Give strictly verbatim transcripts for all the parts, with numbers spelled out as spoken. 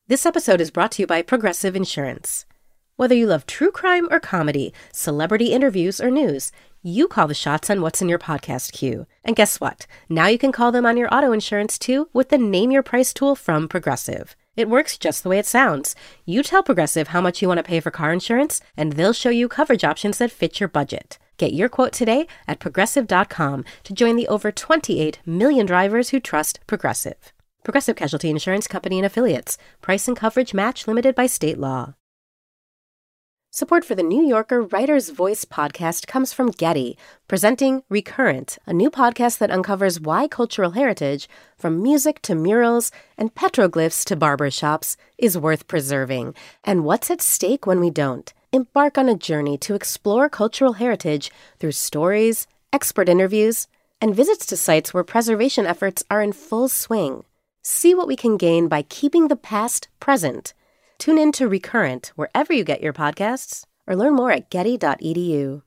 This episode is brought to you by Progressive Insurance. Whether you love true crime or comedy, celebrity interviews or news, you call the shots on what's in your podcast queue. And guess what? Now you can call them on your auto insurance too with the Name Your Price tool from Progressive. It works just the way it sounds. You tell Progressive how much you want to pay for car insurance, and they'll show you coverage options that fit your budget. Get your quote today at progressive dot com to join the over twenty-eight million drivers who trust Progressive. Progressive Casualty Insurance Company and Affiliates. Price and coverage match limited by state law. Support for the New Yorker Writer's Voice podcast comes from Getty, presenting Recurrent, a new podcast that uncovers why cultural heritage, from music to murals and petroglyphs to barbershops, is worth preserving, and what's at stake when we don't. Embark on a journey to explore cultural heritage through stories, expert interviews, and visits to sites where preservation efforts are in full swing. See what we can gain by keeping the past present. Tune in to Recurrent wherever you get your podcasts, or learn more at getty dot e d u.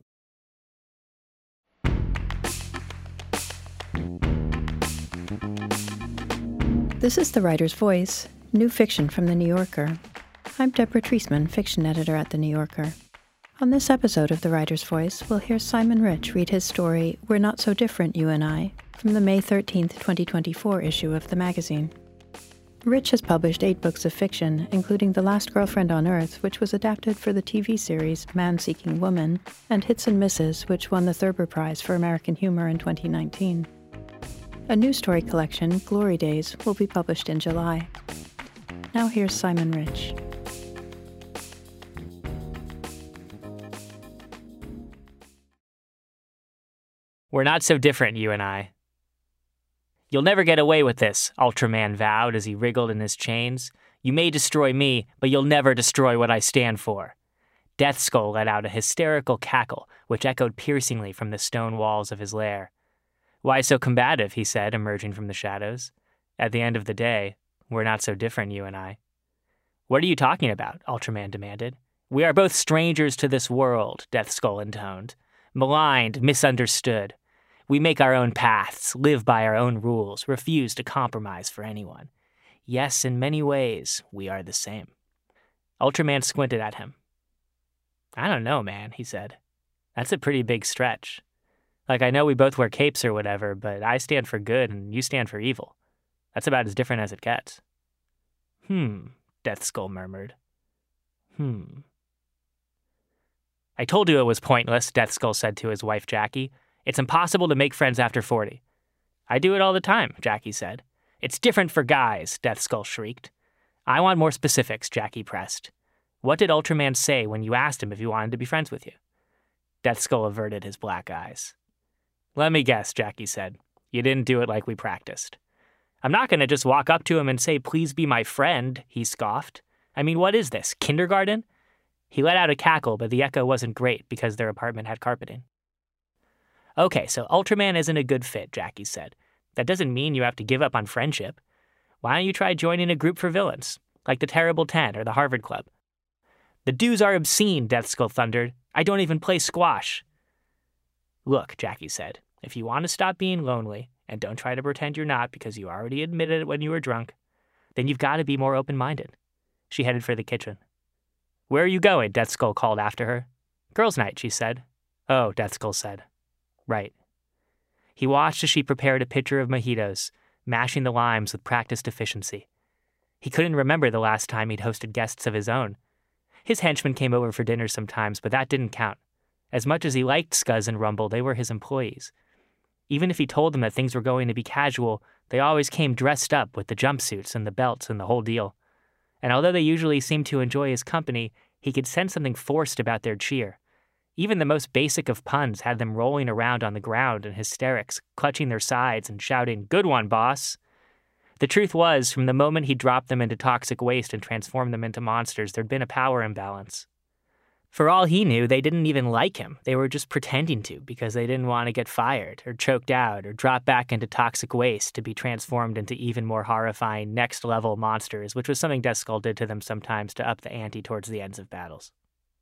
This is The Writer's Voice, new fiction from The New Yorker. I'm Deborah Treisman, fiction editor at The New Yorker. On this episode of The Writer's Voice, we'll hear Simon Rich read his story, We're Not So Different, You and I, from the May thirteenth, twenty twenty-four issue of the magazine. Rich has published eight books of fiction, including The Last Girlfriend on Earth, which was adapted for the T V series Man Seeking Woman, and Hits and Misses, which won the Thurber Prize for American Humor in twenty nineteen. A new story collection, Glory Days, will be published in July. Now here's Simon Rich. We're not so different, you and I. You'll never get away with this, Ultraman vowed as he wriggled in his chains. You may destroy me, but you'll never destroy what I stand for. Deathskull let out a hysterical cackle, which echoed piercingly from the stone walls of his lair. Why so combative, he said, emerging from the shadows. At the end of the day, we're not so different, you and I. What are you talking about? Ultraman demanded. We are both strangers to this world, Deathskull intoned. Maligned, misunderstood. We make our own paths, live by our own rules, refuse to compromise for anyone. Yes, in many ways, we are the same. Ultraman squinted at him. I don't know, man, he said. That's a pretty big stretch. Like, I know we both wear capes or whatever, but I stand for good and you stand for evil. That's about as different as it gets. Hmm, Deathskull murmured. Hmm. I told you it was pointless, Deathskull said to his wife, Jackie. It's impossible to make friends after forty. I do it all the time, Jackie said. It's different for guys, Deathskull shrieked. I want more specifics, Jackie pressed. What did Ultraman say when you asked him if he wanted to be friends with you? Deathskull averted his black eyes. Let me guess, Jackie said. You didn't do it like we practiced. I'm not going to just walk up to him and say, please be my friend, he scoffed. I mean, what is this, kindergarten? He let out a cackle, but the echo wasn't great because their apartment had carpeting. Okay, so Ultraman isn't a good fit, Jackie said. That doesn't mean you have to give up on friendship. Why don't you try joining a group for villains, like the Terrible Ten or the Harvard Club? The dues are obscene, Deathskull thundered. I don't even play squash. Look, Jackie said, if you want to stop being lonely, and don't try to pretend you're not because you already admitted it when you were drunk, then you've got to be more open-minded. She headed for the kitchen. Where are you going? Deathskull called after her. Girls' night, she said. Oh, Deathskull said. Right. He watched as she prepared a pitcher of mojitos, mashing the limes with practiced efficiency. He couldn't remember the last time he'd hosted guests of his own. His henchmen came over for dinner sometimes, but that didn't count. As much as he liked Scuzz and Rumble, they were his employees. Even if he told them that things were going to be casual, they always came dressed up with the jumpsuits and the belts and the whole deal. And although they usually seemed to enjoy his company, he could sense something forced about their cheer. Even the most basic of puns had them rolling around on the ground in hysterics, clutching their sides and shouting, "Good one, boss!" The truth was, from the moment he dropped them into toxic waste and transformed them into monsters, there'd been a power imbalance. For all he knew, they didn't even like him. They were just pretending to because they didn't want to get fired or choked out or drop back into toxic waste to be transformed into even more horrifying next-level monsters, which was something Deathskull did to them sometimes to up the ante towards the ends of battles.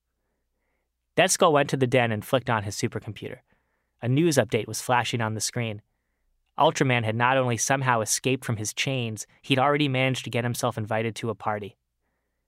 Deathskull went to the den and flicked on his supercomputer. A news update was flashing on the screen. Ultraman had not only somehow escaped from his chains, he'd already managed to get himself invited to a party.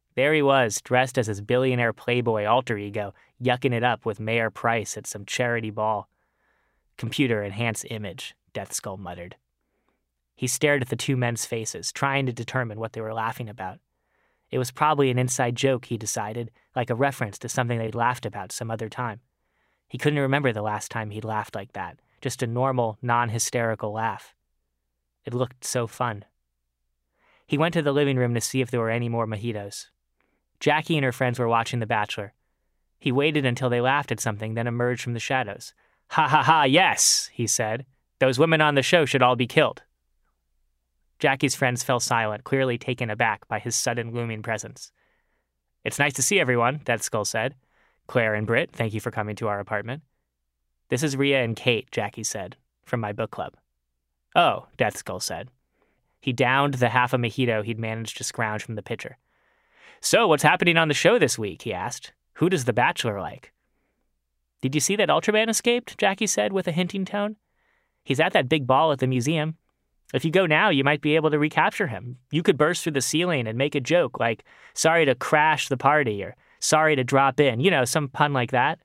There he was, dressed as his billionaire playboy alter ego, yucking it up with Mayor Price at some charity ball. Computer-enhanced image, Death Skull muttered. He stared at the two men's faces, trying to determine what they were laughing about. It was probably an inside joke, he decided, like a reference to something they'd laughed about some other time. He couldn't remember the last time he'd laughed like that, just a normal, non-hysterical laugh. It looked so fun. He went to the living room to see if there were any more mojitos. Jackie and her friends were watching The Bachelor. He waited until they laughed at something, then emerged from the shadows. Ha ha ha, yes, he said. Those women on the show should all be killed. Jackie's friends fell silent, clearly taken aback by his sudden looming presence. It's nice to see everyone, Death Skull said. Claire and Britt, thank you for coming to our apartment. This is Rhea and Kate, Jackie said, from my book club. Oh, Death Skull said. He downed the half a mojito he'd managed to scrounge from the pitcher. So, what's happening on the show this week, he asked. Who does The Bachelor like? Did you see that Ultraman escaped, Jackie said with a hinting tone. He's at that big ball at the museum. If you go now, you might be able to recapture him. You could burst through the ceiling and make a joke like, sorry to crash the party, or sorry to drop in, you know, some pun like that.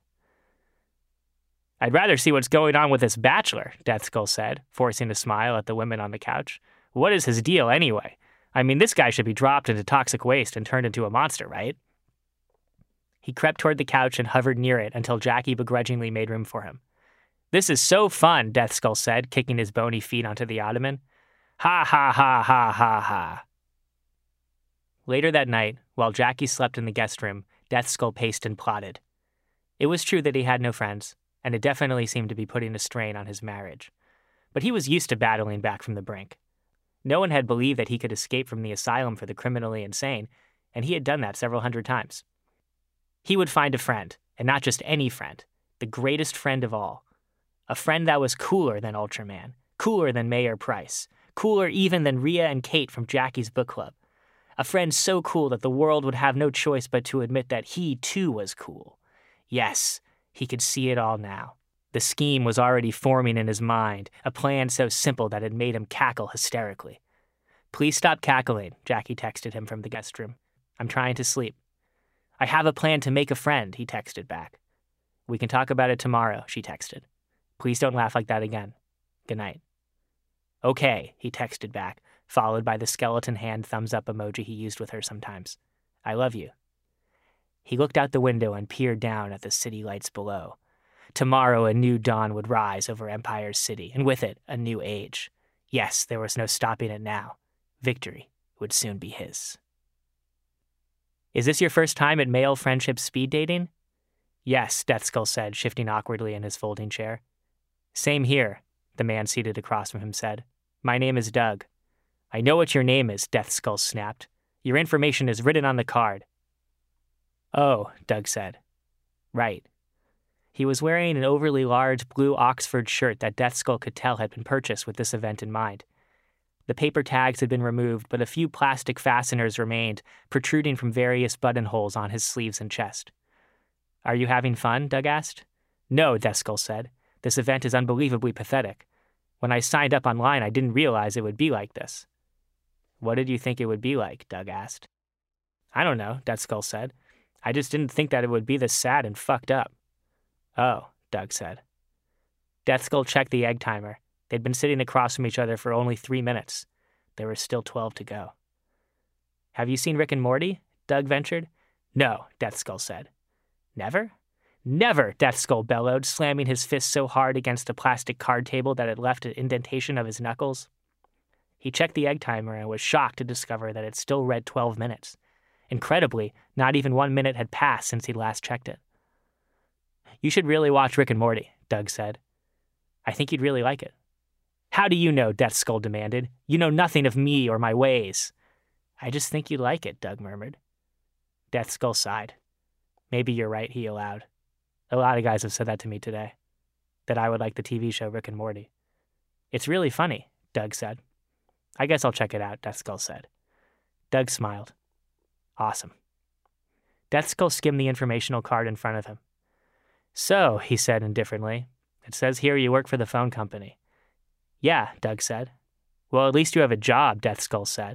I'd rather see what's going on with this Bachelor, Death Skull said, forcing a smile at the women on the couch. What is his deal anyway? I mean, this guy should be dropped into toxic waste and turned into a monster, right? He crept toward the couch and hovered near it until Jackie begrudgingly made room for him. This is so fun, Death Skull said, kicking his bony feet onto the ottoman. Ha ha ha ha ha ha. Later that night, while Jackie slept in the guest room, Death Skull paced and plotted. It was true that he had no friends, and it definitely seemed to be putting a strain on his marriage. But he was used to battling back from the brink. No one had believed that he could escape from the asylum for the criminally insane, and he had done that several hundred times. He would find a friend, and not just any friend, the greatest friend of all. A friend that was cooler than Ultraman, cooler than Mayor Price, cooler even than Rhea and Kate from Jackie's book club. A friend so cool that the world would have no choice but to admit that he, too, was cool. Yes, he could see it all now. The scheme was already forming in his mind, a plan so simple that it made him cackle hysterically. Please stop cackling, Jackie texted him from the guest room. I'm trying to sleep. I have a plan to make a friend, he texted back. We can talk about it tomorrow, she texted. Please don't laugh like that again. Good night. Okay, he texted back, followed by the skeleton hand thumbs-up emoji he used with her sometimes. I love you. He looked out the window and peered down at the city lights below. Tomorrow a new dawn would rise over Empire's city, and with it, a new age. Yes, there was no stopping it now. Victory would soon be his. Is this your first time at male friendship speed dating? Yes, Death Skull said, shifting awkwardly in his folding chair. Same here, the man seated across from him said. My name is Doug. I know what your name is, Death Skull snapped. Your information is written on the card. Oh, Doug said. Right. He was wearing an overly large blue Oxford shirt that Death Skull could tell had been purchased with this event in mind. The paper tags had been removed, but a few plastic fasteners remained, protruding from various buttonholes on his sleeves and chest. Are you having fun? Doug asked. No, Death Skull said. This event is unbelievably pathetic. When I signed up online, I didn't realize it would be like this. What did you think it would be like? Doug asked. I don't know, Death Skull said. I just didn't think that it would be this sad and fucked up. Oh, Doug said. Death Skull checked the egg timer. They'd been sitting across from each other for only three minutes. There were still twelve to go. Have you seen Rick and Morty? Doug ventured. No, Death Skull said. Never? Never, Death Skull bellowed, slamming his fist so hard against a plastic card table that it left an indentation of his knuckles. He checked the egg timer and was shocked to discover that it still read twelve minutes. Incredibly, not even one minute had passed since he'd last checked it. You should really watch Rick and Morty, Doug said. I think you'd really like it. How do you know? Death Skull demanded. You know nothing of me or my ways. I just think you'd like it, Doug murmured. Death Skull sighed. Maybe you're right, he allowed. A lot of guys have said that to me today, that I would like the T V show Rick and Morty. It's really funny, Doug said. I guess I'll check it out, Death Skull said. Doug smiled. Awesome. Death Skull skimmed the informational card in front of him. So, he said indifferently, it says here you work for the phone company. Yeah, Doug said. Well, at least you have a job, Death Skull said.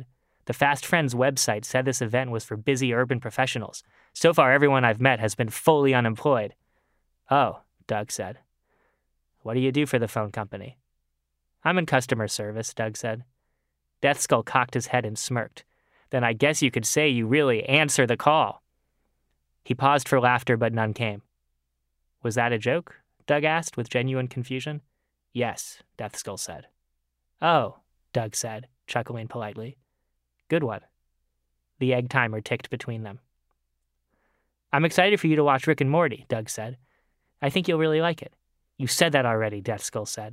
The Fast Friends website said this event was for busy urban professionals. So far, everyone I've met has been fully unemployed. Oh, Doug said. What do you do for the phone company? I'm in customer service, Doug said. Deathskull cocked his head and smirked. Then I guess you could say you really answer the call. He paused for laughter, but none came. Was that a joke? Doug asked with genuine confusion. Yes, Deathskull said. Oh, Doug said, chuckling politely. Good one. The egg timer ticked between them. I'm excited for you to watch Rick and Morty, Doug said. I think you'll really like it. You said that already, Deathskull said.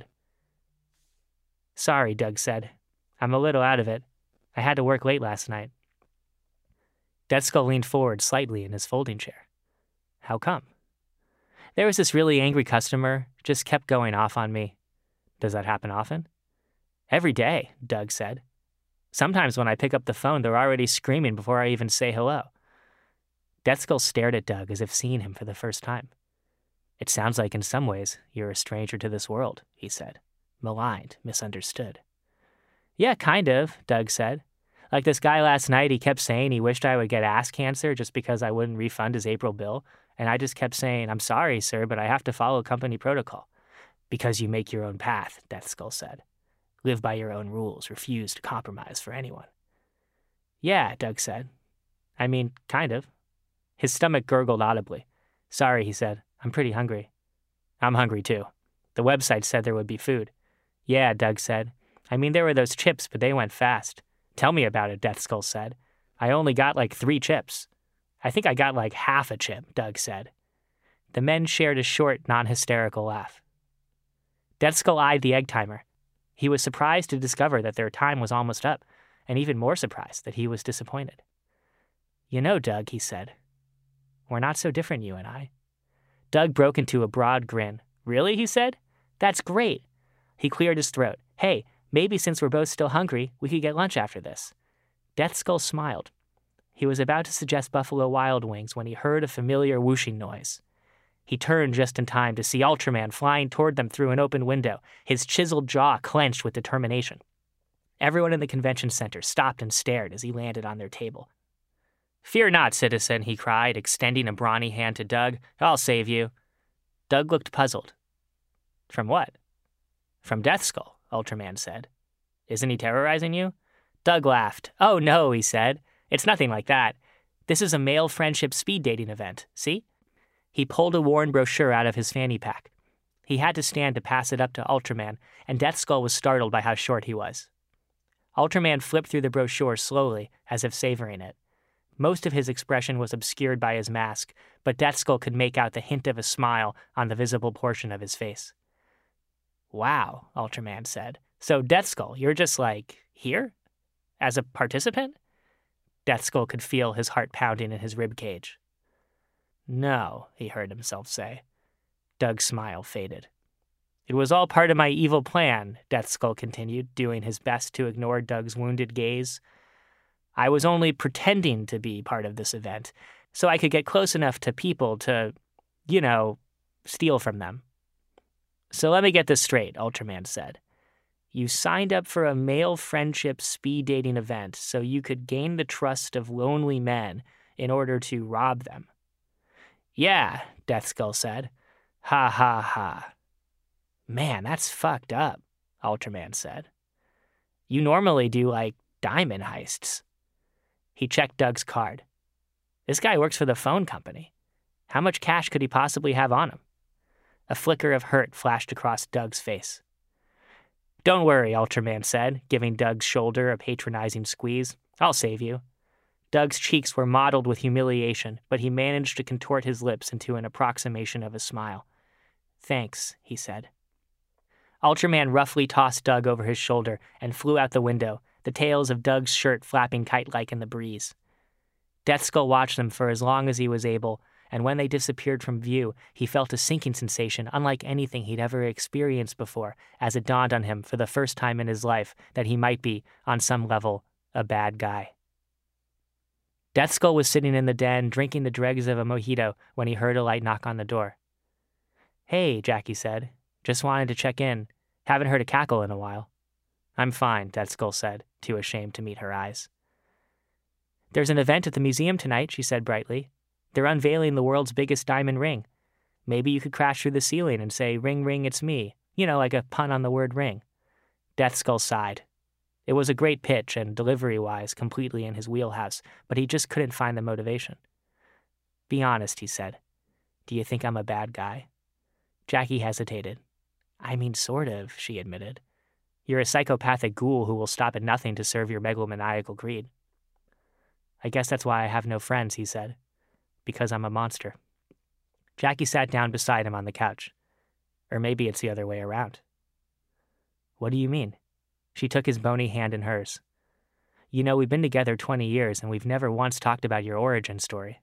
Sorry, Doug said. I'm a little out of it. I had to work late last night. Deathskull leaned forward slightly in his folding chair. How come? There was this really angry customer, just kept going off on me. Does that happen often? Every day, Doug said. Sometimes when I pick up the phone, they're already screaming before I even say hello. Deathskull stared at Doug as if seeing him for the first time. It sounds like in some ways you're a stranger to this world, he said. Maligned, misunderstood. Yeah, kind of, Doug said. Like this guy last night, he kept saying he wished I would get ass cancer just because I wouldn't refund his April bill. And I just kept saying, I'm sorry, sir, but I have to follow company protocol. Because you make your own path, Deathskull said. Live by your own rules, refuse to compromise for anyone. Yeah, Doug said. I mean, kind of. His stomach gurgled audibly. Sorry, he said. I'm pretty hungry. I'm hungry, too. The website said there would be food. Yeah, Doug said. I mean, there were those chips, but they went fast. Tell me about it, Deathskull said. I only got like three chips. I think I got like half a chip, Doug said. The men shared a short, non-hysterical laugh. Deathskull eyed the egg timer. He was surprised to discover that their time was almost up, and even more surprised that he was disappointed. You know, Doug, he said, we're not so different, you and I. Doug broke into a broad grin. Really, he said? That's great. He cleared his throat. Hey, maybe since we're both still hungry, we could get lunch after this. Deathskull smiled. He was about to suggest Buffalo Wild Wings when he heard a familiar whooshing noise. He turned just in time to see Ultraman flying toward them through an open window, his chiseled jaw clenched with determination. Everyone in the convention center stopped and stared as he landed on their table. Fear not, citizen, he cried, extending a brawny hand to Doug. I'll save you. Doug looked puzzled. From what? From Deathskull, Ultraman said. Isn't he terrorizing you? Doug laughed. Oh, no, he said. It's nothing like that. This is a male friendship speed dating event, see? He pulled a worn brochure out of his fanny pack. He had to stand to pass it up to Ultraman, and Deathskull was startled by how short he was. Ultraman flipped through the brochure slowly, as if savoring it. Most of his expression was obscured by his mask, but Deathskull could make out the hint of a smile on the visible portion of his face. Wow, Ultraman said. So, Deathskull, you're just, like, here? As a participant? Deathskull could feel his heart pounding in his ribcage. No, he heard himself say. Doug's smile faded. It was all part of my evil plan, Deathskull continued, doing his best to ignore Doug's wounded gaze. I was only pretending to be part of this event, so I could get close enough to people to, you know, steal from them. So let me get this straight, Ultraman said. You signed up for a male friendship speed dating event so you could gain the trust of lonely men in order to rob them. Yeah, Deathskull said. Ha ha ha. Man, that's fucked up, Ultraman said. You normally do, like, diamond heists. He checked Doug's card. This guy works for the phone company. How much cash could he possibly have on him? A flicker of hurt flashed across Doug's face. Don't worry, Ultraman said, giving Doug's shoulder a patronizing squeeze. I'll save you. Doug's cheeks were mottled with humiliation, but he managed to contort his lips into an approximation of a smile. Thanks, he said. Ultraman roughly tossed Doug over his shoulder and flew out the window, the tails of Doug's shirt flapping kite-like in the breeze. Deathskull watched them for as long as he was able, and when they disappeared from view, he felt a sinking sensation unlike anything he'd ever experienced before, as it dawned on him for the first time in his life that he might be, on some level, a bad guy. Deathskull was sitting in the den, drinking the dregs of a mojito, when he heard a light knock on the door. Hey, Jackie said. Just wanted to check in. Haven't heard a cackle in a while. I'm fine, Deathskull said, too ashamed to meet her eyes. There's an event at the museum tonight, she said brightly. They're unveiling the world's biggest diamond ring. Maybe you could crash through the ceiling and say, ring, ring, it's me. You know, like a pun on the word ring. Death Skull sighed. It was a great pitch and delivery-wise completely in his wheelhouse, but he just couldn't find the motivation. Be honest, he said. Do you think I'm a bad guy? Jackie hesitated. I mean, sort of, she admitted. You're a psychopathic ghoul who will stop at nothing to serve your megalomaniacal greed. I guess that's why I have no friends, he said. Because I'm a monster. Jackie sat down beside him on the couch. Or maybe it's the other way around. What do you mean? She took his bony hand in hers. You know, we've been together twenty years, and we've never once talked about your origin story.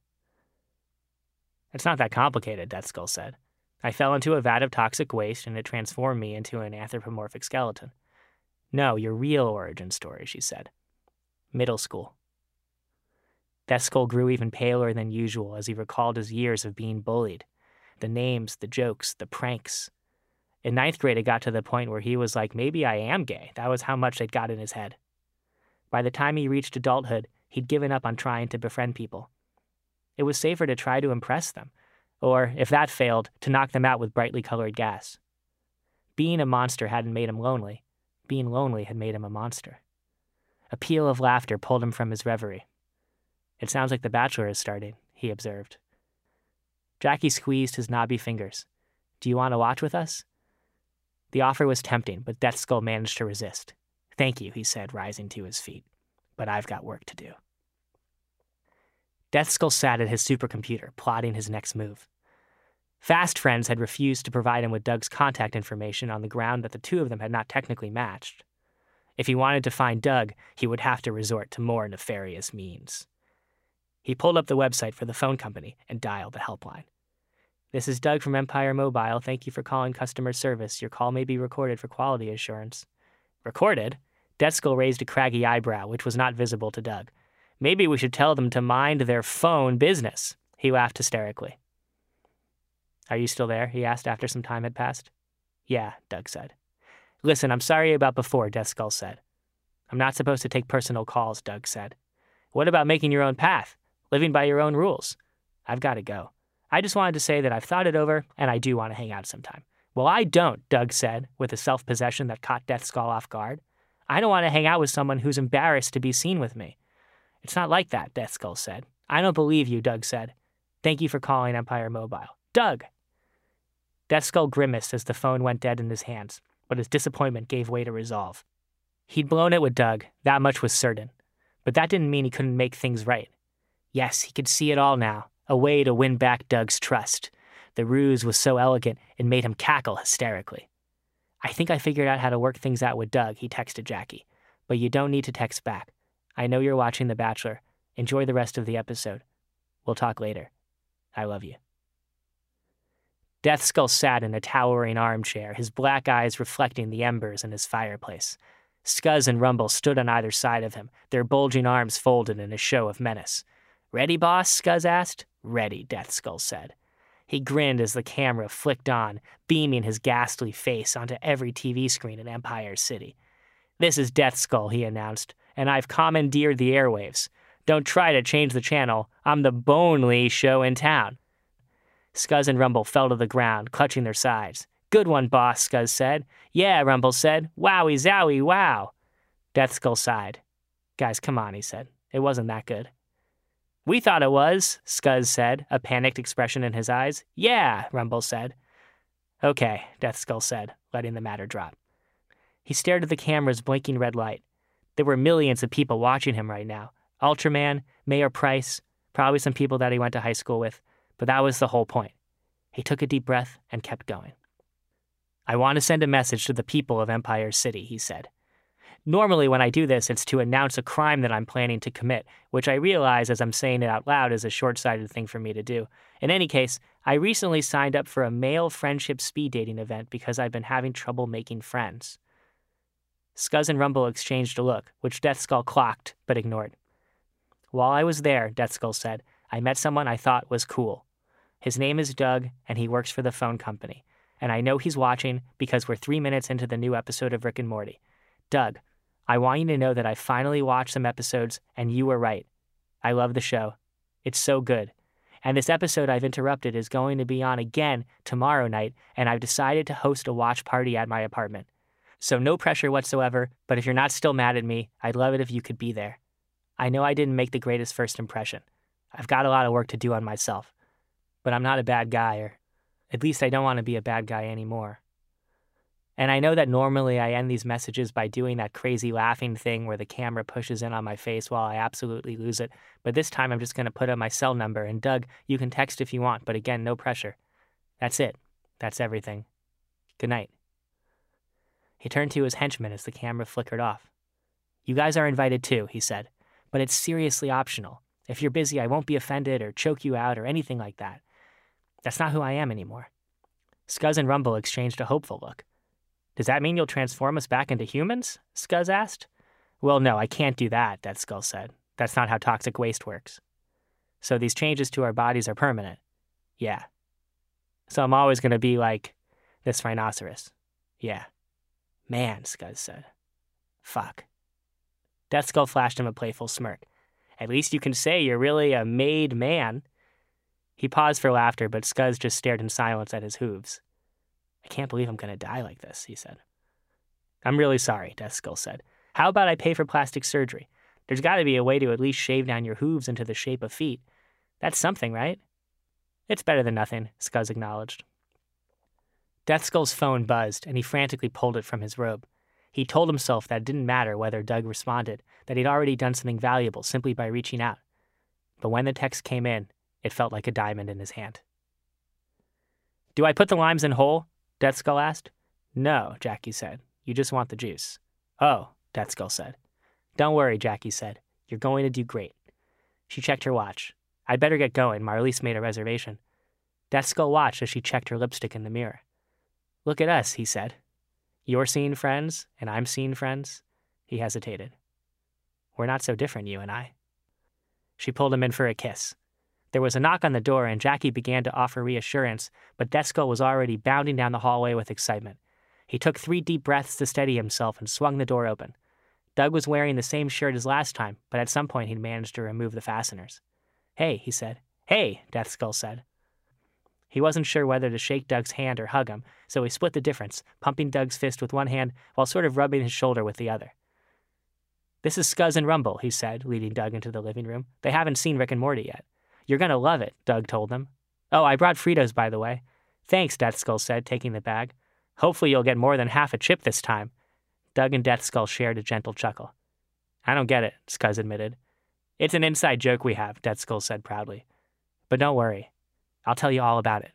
It's not that complicated, Death Skull said. I fell into a vat of toxic waste, and it transformed me into an anthropomorphic skeleton. No, your real origin story, she said. Middle school. Death Skull grew even paler than usual as he recalled his years of being bullied. The names, the jokes, the pranks. In ninth grade, it got to the point where he was like, maybe I am gay. That was how much it got in his head. By the time he reached adulthood, he'd given up on trying to befriend people. It was safer to try to impress them, or, if that failed, to knock them out with brightly colored gas. Being a monster hadn't made him lonely. Being lonely had made him a monster. A peal of laughter pulled him from his reverie. It sounds like The Bachelor is starting, he observed. Jackie squeezed his knobby fingers. Do you want to watch with us? The offer was tempting, but Death Skull managed to resist. Thank you, he said, rising to his feet. But I've got work to do. Death Skull sat at his supercomputer, plotting his next move. Fast Friends had refused to provide him with Doug's contact information on the ground that the two of them had not technically matched. If he wanted to find Doug, he would have to resort to more nefarious means. He pulled up the website for the phone company and dialed the helpline. This is Doug from Empire Mobile. Thank you for calling customer service. Your call may be recorded for quality assurance. Recorded? Death Skull raised a craggy eyebrow, which was not visible to Doug. Maybe we should tell them to mind their phone business. He laughed hysterically. Are you still there? He asked after some time had passed. Yeah, Doug said. Listen, I'm sorry about before, Death Skull said. I'm not supposed to take personal calls, Doug said. What about making your own path? Living by your own rules? I've got to go. I just wanted to say that I've thought it over, and I do want to hang out sometime. Well, I don't, Doug said, with a self-possession that caught Death Skull off guard. I don't want to hang out with someone who's embarrassed to be seen with me. It's not like that, Death Skull said. I don't believe you, Doug said. Thank you for calling Empire Mobile. Doug! Death Skull grimaced as the phone went dead in his hands, but his disappointment gave way to resolve. He'd blown it with Doug, that much was certain. But that didn't mean he couldn't make things right. Yes, he could see it all now, a way to win back Doug's trust. The ruse was so elegant, it made him cackle hysterically. I think I figured out how to work things out with Doug, he texted Jackie. But you don't need to text back. I know you're watching The Bachelor. Enjoy the rest of the episode. We'll talk later. I love you. Death Skull sat in a towering armchair, his black eyes reflecting the embers in his fireplace. Scuzz and Rumble stood on either side of him, their bulging arms folded in a show of menace. Ready, boss? Scuzz asked. Ready, Death Skull said. He grinned as the camera flicked on, beaming his ghastly face onto every T V screen in Empire City. This is Death Skull, he announced, and I've commandeered the airwaves. Don't try to change the channel. I'm the bonely show in town. Scuzz and Rumble fell to the ground, clutching their sides. Good one, boss, Scuzz said. Yeah, Rumble said. Wowie zowie wow. Death Skull sighed. Guys, come on, he said. It wasn't that good. We thought it was, Scuzz said, a panicked expression in his eyes. Yeah, Rumble said. Okay, Death Skull said, letting the matter drop. He stared at the camera's blinking red light. There were millions of people watching him right now. Ultraman, Mayor Price, probably some people that he went to high school with, but that was the whole point. He took a deep breath and kept going. I want to send a message to the people of Empire City, he said. Normally when I do this, it's to announce a crime that I'm planning to commit, which I realize as I'm saying it out loud is a short-sighted thing for me to do. In any case, I recently signed up for a male friendship speed dating event because I've been having trouble making friends. Scuzz and Rumble exchanged a look, which Death Skull clocked, but ignored. While I was there, Death Skull said, I met someone I thought was cool. His name is Doug, and he works for the phone company. And I know he's watching because we're three minutes into the new episode of Rick and Morty. Doug, I want you to know that I finally watched some episodes, and you were right. I love the show. It's so good. And this episode I've interrupted is going to be on again tomorrow night, and I've decided to host a watch party at my apartment. So no pressure whatsoever, but if you're not still mad at me, I'd love it if you could be there. I know I didn't make the greatest first impression. I've got a lot of work to do on myself. But I'm not a bad guy, or at least I don't want to be a bad guy anymore. And I know that normally I end these messages by doing that crazy laughing thing where the camera pushes in on my face while I absolutely lose it, but this time I'm just going to put up my cell number, and Doug, you can text if you want, but again, no pressure. That's it. That's everything. Good night. He turned to his henchman as the camera flickered off. You guys are invited too, he said, but it's seriously optional. If you're busy, I won't be offended or choke you out or anything like that. That's not who I am anymore. Scuzz and Rumble exchanged a hopeful look. Does that mean you'll transform us back into humans? Scuzz asked. Well, no, I can't do that, Death Skull said. That's not how toxic waste works. So these changes to our bodies are permanent. Yeah. So I'm always going to be like this rhinoceros. Yeah. Man, Scuzz said. Fuck. Death Skull flashed him a playful smirk. At least you can say you're really a made man. He paused for laughter, but Scuzz just stared in silence at his hooves. I can't believe I'm going to die like this, he said. I'm really sorry, Death Skull said. How about I pay for plastic surgery? There's got to be a way to at least shave down your hooves into the shape of feet. That's something, right? It's better than nothing, Scuzz acknowledged. Death Skull's phone buzzed, and he frantically pulled it from his robe. He told himself that it didn't matter whether Doug responded, that he'd already done something valuable simply by reaching out. But when the text came in, it felt like a diamond in his hand. Do I put the limes in whole? Death Skull asked. No, Jackie said. You just want the juice. Oh, Death Skull said. Don't worry, Jackie said. You're going to do great. She checked her watch. I'd better get going. Marliese made a reservation. Death Skull watched as she checked her lipstick in the mirror. Look at us, he said. You're seeing friends, and I'm seeing friends. He hesitated. We're not so different, you and I. She pulled him in for a kiss. There was a knock on the door, and Jackie began to offer reassurance, but Death Skull was already bounding down the hallway with excitement. He took three deep breaths to steady himself and swung the door open. Doug was wearing the same shirt as last time, but at some point he'd managed to remove the fasteners. Hey, he said. Hey, Death Skull said. He wasn't sure whether to shake Doug's hand or hug him, so he split the difference, pumping Doug's fist with one hand while sort of rubbing his shoulder with the other. This is Scuzz and Rumble, he said, leading Doug into the living room. They haven't seen Rick and Morty yet. You're going to love it, Doug told them. Oh, I brought Fritos, by the way. Thanks, Death Skull said, taking the bag. Hopefully you'll get more than half a chip this time. Doug and Death Skull shared a gentle chuckle. I don't get it, Scuzz admitted. It's an inside joke we have, Death Skull said proudly. But don't worry. I'll tell you all about it.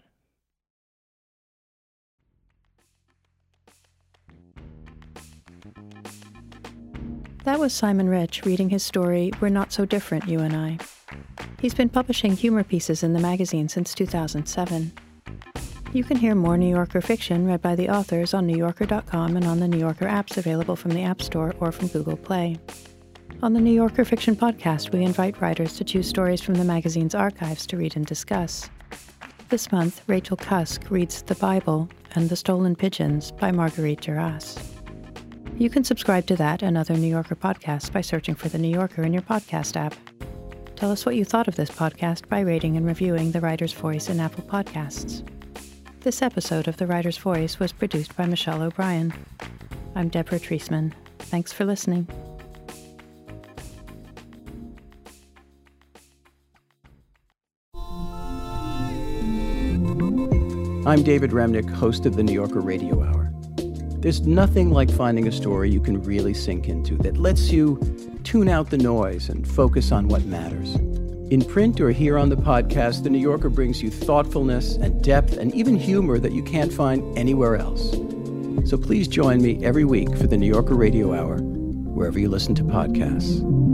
That was Simon Rich reading his story, We're Not So Different, You and I. He's been publishing humor pieces in the magazine since two thousand seven. You can hear more New Yorker fiction read by the authors on New Yorker dot com and on the New Yorker apps available from the App Store or from Google Play. On the New Yorker Fiction Podcast, we invite writers to choose stories from the magazine's archives to read and discuss. This month, Rachel Cusk reads The Bible and The Stolen Pigeons by Marguerite Duras. You can subscribe to that and other New Yorker podcasts by searching for The New Yorker in your podcast app. Tell us what you thought of this podcast by rating and reviewing The Writer's Voice in Apple Podcasts. This episode of The Writer's Voice was produced by Michelle O'Brien. I'm Deborah Treisman. Thanks for listening. I'm David Remnick, host of the New Yorker Radio Hour. There's nothing like finding a story you can really sink into that lets you tune out the noise and focus on what matters. In print or here on the podcast, The New Yorker brings you thoughtfulness and depth and even humor that you can't find anywhere else. So please join me every week for the New Yorker Radio Hour, wherever you listen to podcasts.